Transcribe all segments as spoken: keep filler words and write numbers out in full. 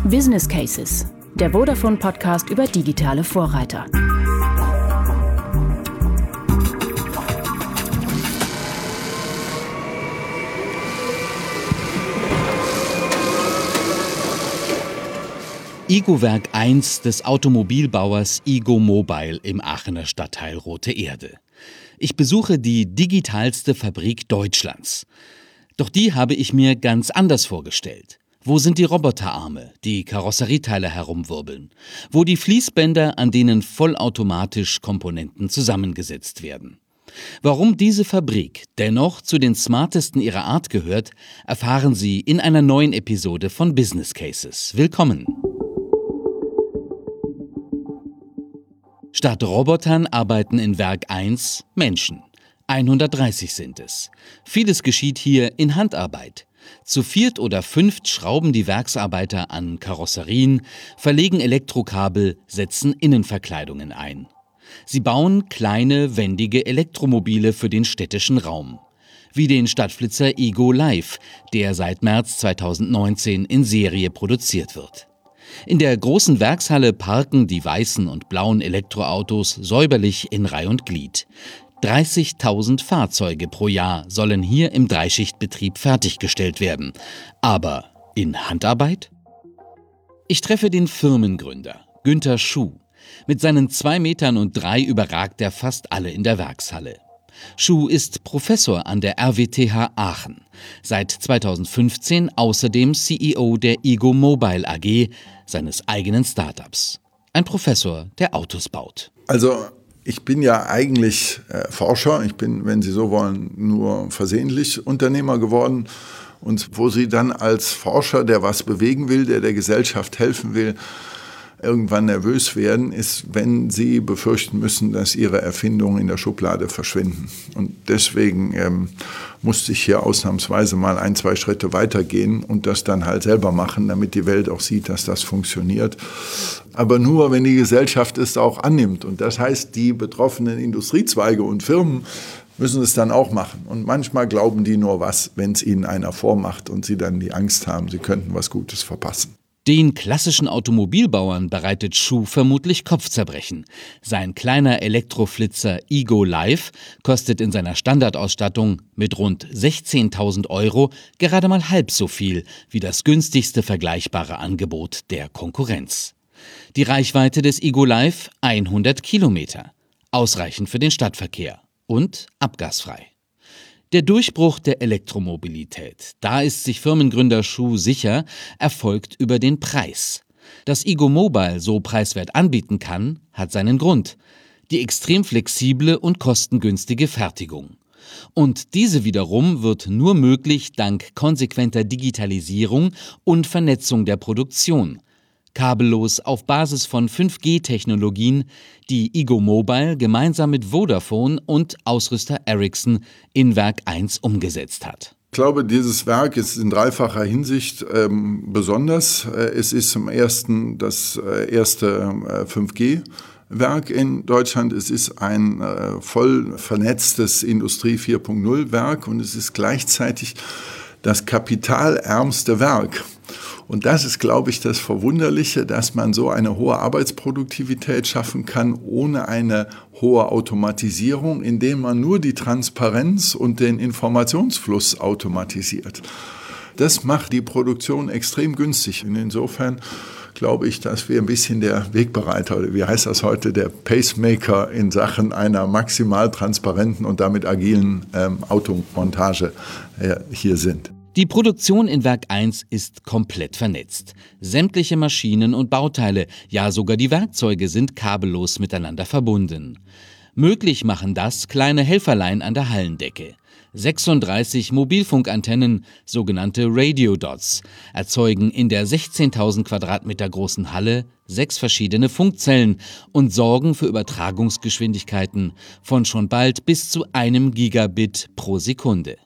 Business Cases, der Vodafone-Podcast über digitale Vorreiter. Igo-Werk eins des Automobilbauers Igo Mobile im Aachener Stadtteil Rote Erde. Ich besuche die digitalste Fabrik Deutschlands. Doch die habe ich mir ganz anders vorgestellt. Wo sind die Roboterarme, die Karosserieteile herumwirbeln? Wo die Fließbänder, an denen vollautomatisch Komponenten zusammengesetzt werden? Warum diese Fabrik dennoch zu den smartesten ihrer Art gehört, erfahren Sie in einer neuen Episode von Business Cases. Willkommen! Statt Robotern arbeiten in Werk eins Menschen. hundertdreißig sind es. Vieles geschieht hier in Handarbeit. Zu viert oder fünft schrauben die Werksarbeiter an Karosserien, verlegen Elektrokabel, setzen Innenverkleidungen ein. Sie bauen kleine, wendige Elektromobile für den städtischen Raum. Wie den Stadtflitzer Igo Live, der seit März zweitausendneunzehn in Serie produziert wird. In der großen Werkshalle parken die weißen und blauen Elektroautos säuberlich in Reih und Glied. dreißigtausend Fahrzeuge pro Jahr sollen hier im Dreischichtbetrieb fertiggestellt werden. Aber in Handarbeit? Ich treffe den Firmengründer, Günter Schuh. Mit seinen zwei Metern und drei überragt er fast alle in der Werkshalle. Schuh ist Professor an der R W T H Aachen. Seit zweitausendfünfzehn außerdem C E O der Igo Mobile A G, seines eigenen Startups. Ein Professor, der Autos baut. Also ich bin ja eigentlich äh, Forscher. Ich bin, wenn Sie so wollen, nur versehentlich Unternehmer geworden. Und wo Sie dann als Forscher, der was bewegen will, der der Gesellschaft helfen will, irgendwann nervös werden, ist, wenn sie befürchten müssen, dass ihre Erfindungen in der Schublade verschwinden. Und deswegen ähm, musste ich hier ausnahmsweise mal ein, zwei Schritte weitergehen und das dann halt selber machen, damit die Welt auch sieht, dass das funktioniert. Aber nur, wenn die Gesellschaft es auch annimmt. Und das heißt, die betroffenen Industriezweige und Firmen müssen es dann auch machen. Und manchmal glauben die nur was, wenn es ihnen einer vormacht und sie dann die Angst haben, sie könnten was Gutes verpassen. Den klassischen Automobilbauern bereitet Schuh vermutlich Kopfzerbrechen. Sein kleiner Elektroflitzer Igo Live kostet in seiner Standardausstattung mit rund sechzehntausend Euro gerade mal halb so viel wie das günstigste vergleichbare Angebot der Konkurrenz. Die Reichweite des Igo Live hundert Kilometer. Ausreichend für den Stadtverkehr und abgasfrei. Der Durchbruch der Elektromobilität, da ist sich Firmengründer Schuh sicher, erfolgt über den Preis. Dass Igo Mobile so preiswert anbieten kann, hat seinen Grund. Die extrem flexible und kostengünstige Fertigung. Und diese wiederum wird nur möglich dank konsequenter Digitalisierung und Vernetzung der Produktion. Kabellos auf Basis von fünf G Technologien, die Igo Mobile gemeinsam mit Vodafone und Ausrüster Ericsson in Werk eins umgesetzt hat. Ich glaube, dieses Werk ist in dreifacher Hinsicht ähm, besonders. Es ist zum ersten das äh, erste äh, fünf G Werk in Deutschland. Es ist ein äh, voll vernetztes Industrie vier Punkt null Werk und es ist gleichzeitig das kapitalärmste Werk. Und das ist, glaube ich, das Verwunderliche, dass man so eine hohe Arbeitsproduktivität schaffen kann, ohne eine hohe Automatisierung, indem man nur die Transparenz und den Informationsfluss automatisiert. Das macht die Produktion extrem günstig. Und insofern glaube ich, dass wir ein bisschen der Wegbereiter, oder wie heißt das heute, der Pacemaker in Sachen einer maximal transparenten und damit agilen ähm, Automontage äh, hier sind. Die Produktion in Werk eins ist komplett vernetzt. Sämtliche Maschinen und Bauteile, ja sogar die Werkzeuge sind kabellos miteinander verbunden. Möglich machen das kleine Helferlein an der Hallendecke. sechsunddreißig Mobilfunkantennen, sogenannte Radio-Dots, erzeugen in der sechzehntausend Quadratmeter großen Halle sechs verschiedene Funkzellen und sorgen für Übertragungsgeschwindigkeiten von schon bald bis zu einem Gigabit pro Sekunde.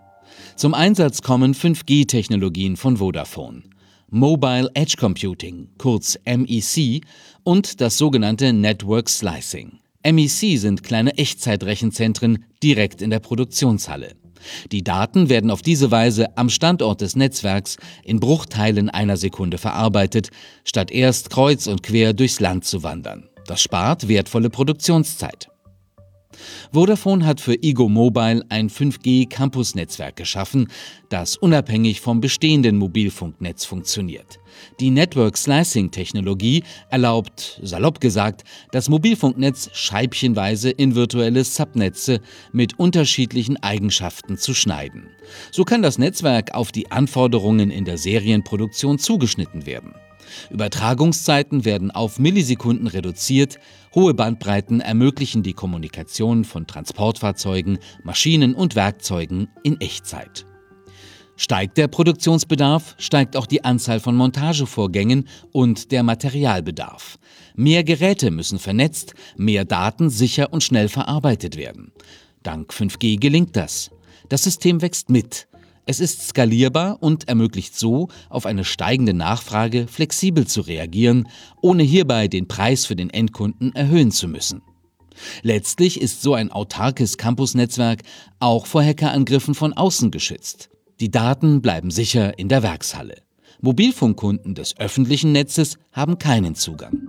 Zum Einsatz kommen fünf G Technologien von Vodafone, Mobile Edge Computing, kurz M E C, und das sogenannte Network Slicing. M E C sind kleine Echtzeitrechenzentren direkt in der Produktionshalle. Die Daten werden auf diese Weise am Standort des Netzwerks in Bruchteilen einer Sekunde verarbeitet, statt erst kreuz und quer durchs Land zu wandern. Das spart wertvolle Produktionszeit. Vodafone hat für Igo Mobile ein fünf G Campus-Netzwerk geschaffen, das unabhängig vom bestehenden Mobilfunknetz funktioniert. Die Network-Slicing-Technologie erlaubt, salopp gesagt, das Mobilfunknetz scheibchenweise in virtuelle Subnetze mit unterschiedlichen Eigenschaften zu schneiden. So kann das Netzwerk auf die Anforderungen in der Serienproduktion zugeschnitten werden. Übertragungszeiten werden auf Millisekunden reduziert, hohe Bandbreiten ermöglichen die Kommunikation von Transportfahrzeugen, Maschinen und Werkzeugen in Echtzeit. Steigt der Produktionsbedarf, steigt auch die Anzahl von Montagevorgängen und der Materialbedarf. Mehr Geräte müssen vernetzt, mehr Daten sicher und schnell verarbeitet werden. Dank fünf G gelingt das. Das System wächst mit. Es ist skalierbar und ermöglicht so, auf eine steigende Nachfrage flexibel zu reagieren, ohne hierbei den Preis für den Endkunden erhöhen zu müssen. Letztlich ist so ein autarkes Campusnetzwerk auch vor Hackerangriffen von außen geschützt. Die Daten bleiben sicher in der Werkshalle. Mobilfunkkunden des öffentlichen Netzes haben keinen Zugang.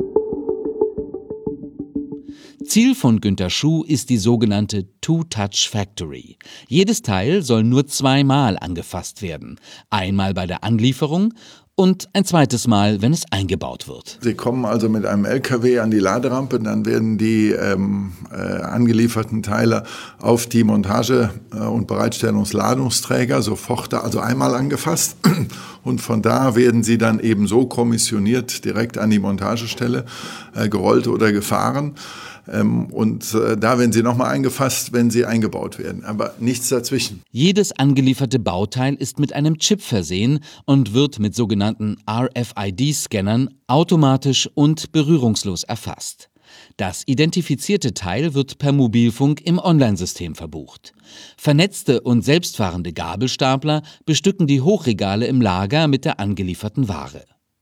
Ziel von Günter Schuh ist die sogenannte Two-Touch-Factory. Jedes Teil soll nur zweimal angefasst werden. Einmal bei der Anlieferung und ein zweites Mal, wenn es eingebaut wird. Sie kommen also mit einem L K W an die Laderampe, dann werden die ähm, äh, angelieferten Teile auf die Montage- äh, und Bereitstellungsladungsträger sofort, da, also einmal angefasst. Und von da werden sie dann eben so kommissioniert direkt an die Montagestelle äh, gerollt oder gefahren. Ähm, und äh, da werden sie nochmal eingefasst, wenn sie eingebaut werden, aber nichts dazwischen. Jedes angelieferte Bauteil ist mit einem Chip versehen und wird mit sogenannten R F I D-Scannern automatisch und berührungslos erfasst. Das identifizierte Teil wird per Mobilfunk im Onlinesystem verbucht. Vernetzte und selbstfahrende Gabelstapler bestücken die Hochregale im Lager mit der angelieferten Ware.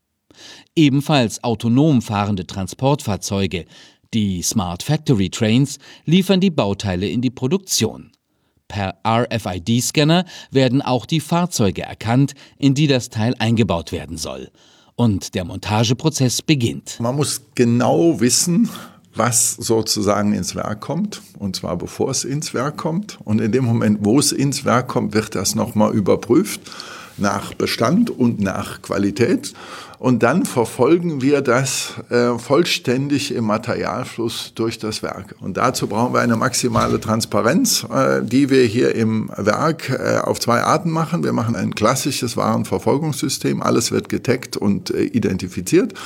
Ebenfalls autonom fahrende Transportfahrzeuge, die Smart Factory Trains, liefern die Bauteile in die Produktion. Per R F I D-Scanner werden auch die Fahrzeuge erkannt, in die das Teil eingebaut werden soll. Und der Montageprozess beginnt. Man muss genau wissen, was sozusagen ins Werk kommt, und zwar bevor es ins Werk kommt. Und in dem Moment, wo es ins Werk kommt, wird das nochmal überprüft nach Bestand und nach Qualität. Und dann verfolgen wir das äh, vollständig im Materialfluss durch das Werk. Und dazu brauchen wir eine maximale Transparenz, äh, die wir hier im Werk äh, auf zwei Arten machen. Wir machen ein klassisches Warenverfolgungssystem. Alles wird getaggt und äh, identifiziert.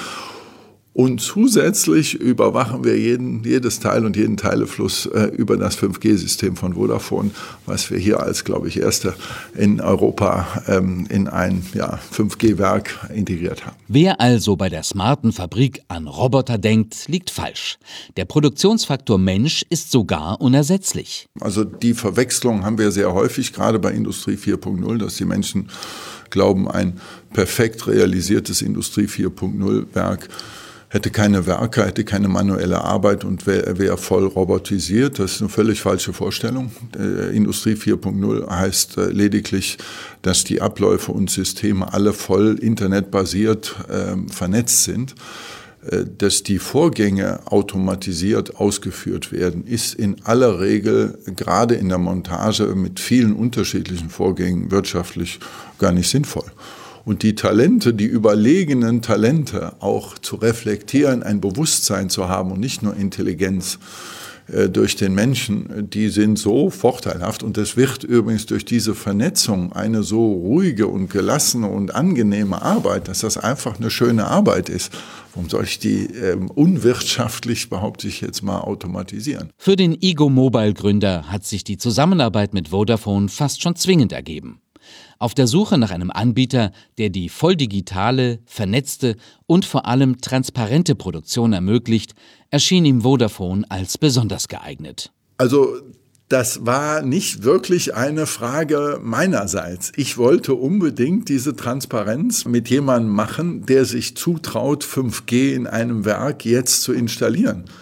Und zusätzlich überwachen wir jeden, jedes Teil und jeden Teilefluss äh, über das fünf G System von Vodafone, was wir hier als, glaube ich, erste in Europa ähm, in ein ja, fünf G Werk integriert haben. Wer also bei der smarten Fabrik an Roboter denkt, liegt falsch. Der Produktionsfaktor Mensch ist sogar unersetzlich. Also die Verwechslung haben wir sehr häufig, gerade bei Industrie vier Punkt null, dass die Menschen glauben, ein perfekt realisiertes Industrie vier Punkt null Werk hätte keine Werke, hätte keine manuelle Arbeit und wäre wär voll robotisiert. Das ist eine völlig falsche Vorstellung. Äh, Industrie vier Punkt null heißt äh, lediglich, dass die Abläufe und Systeme alle voll internetbasiert äh, vernetzt sind. Äh, dass die Vorgänge automatisiert ausgeführt werden, ist in aller Regel gerade in der Montage mit vielen unterschiedlichen Vorgängen wirtschaftlich gar nicht sinnvoll. Und die Talente, die überlegenen Talente auch zu reflektieren, ein Bewusstsein zu haben und nicht nur Intelligenz äh, durch den Menschen, die sind so vorteilhaft. Und es wird übrigens durch diese Vernetzung eine so ruhige und gelassene und angenehme Arbeit, dass das einfach eine schöne Arbeit ist. Warum soll ich die äh, unwirtschaftlich, behaupte ich jetzt mal, automatisieren? Für den Igo Mobile-Gründer hat sich die Zusammenarbeit mit Vodafone fast schon zwingend ergeben. Auf der Suche nach einem Anbieter, der die volldigitale, vernetzte und vor allem transparente Produktion ermöglicht, erschien ihm Vodafone als besonders geeignet. Also das war nicht wirklich eine Frage meinerseits. Ich wollte unbedingt diese Transparenz mit jemandem machen, der sich zutraut, fünf G in einem Werk jetzt zu installieren.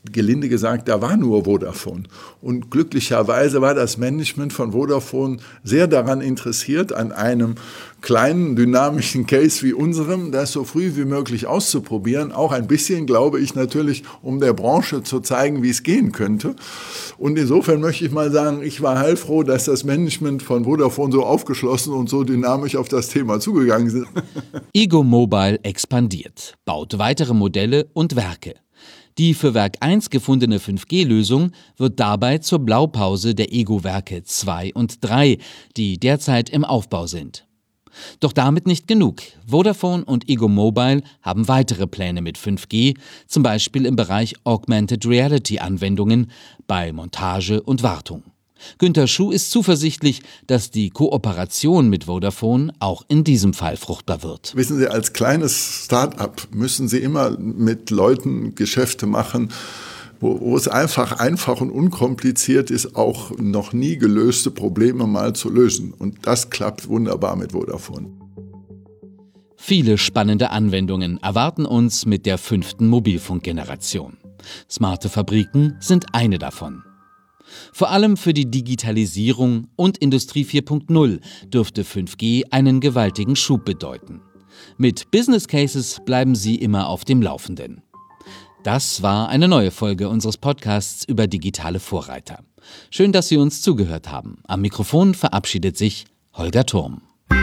gelinde gesagt, da war nur Vodafone. Und glücklicherweise war das Management von Vodafone sehr daran interessiert, an einem kleinen, dynamischen Case wie unserem, das so früh wie möglich auszuprobieren. Auch ein bisschen, glaube ich, natürlich, um der Branche zu zeigen, wie es gehen könnte. Und insofern möchte ich mal sagen, ich war heilfroh, dass das Management von Vodafone so aufgeschlossen und so dynamisch auf das Thema zugegangen sind. Ego Mobile expandiert, baut weitere Modelle und Werke. Die für Werk eins gefundene fünf G Lösung wird dabei zur Blaupause der Ego-Werke zwei und drei, die derzeit im Aufbau sind. Doch damit nicht genug. Vodafone und Ego Mobile haben weitere Pläne mit fünf G, zum Beispiel im Bereich Augmented Reality Anwendungen, bei Montage und Wartung. Günter Schuh ist zuversichtlich, dass die Kooperation mit Vodafone auch in diesem Fall fruchtbar wird. Wissen Sie, als kleines Start-up müssen Sie immer mit Leuten Geschäfte machen, wo, wo es einfach einfach und unkompliziert ist, auch noch nie gelöste Probleme mal zu lösen. Und das klappt wunderbar mit Vodafone. Viele spannende Anwendungen erwarten uns mit der fünften Mobilfunkgeneration. Smarte Fabriken sind eine davon. Vor allem für die Digitalisierung und Industrie vier Punkt null dürfte fünf G einen gewaltigen Schub bedeuten. Mit Business Cases bleiben Sie immer auf dem Laufenden. Das war eine neue Folge unseres Podcasts über digitale Vorreiter. Schön, dass Sie uns zugehört haben. Am Mikrofon verabschiedet sich Holger Thurm.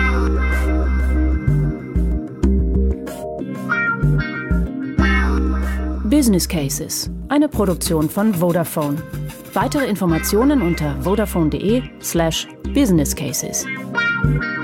Business Cases, eine Produktion von Vodafone. Weitere Informationen unter vodafone punkt de slash business cases.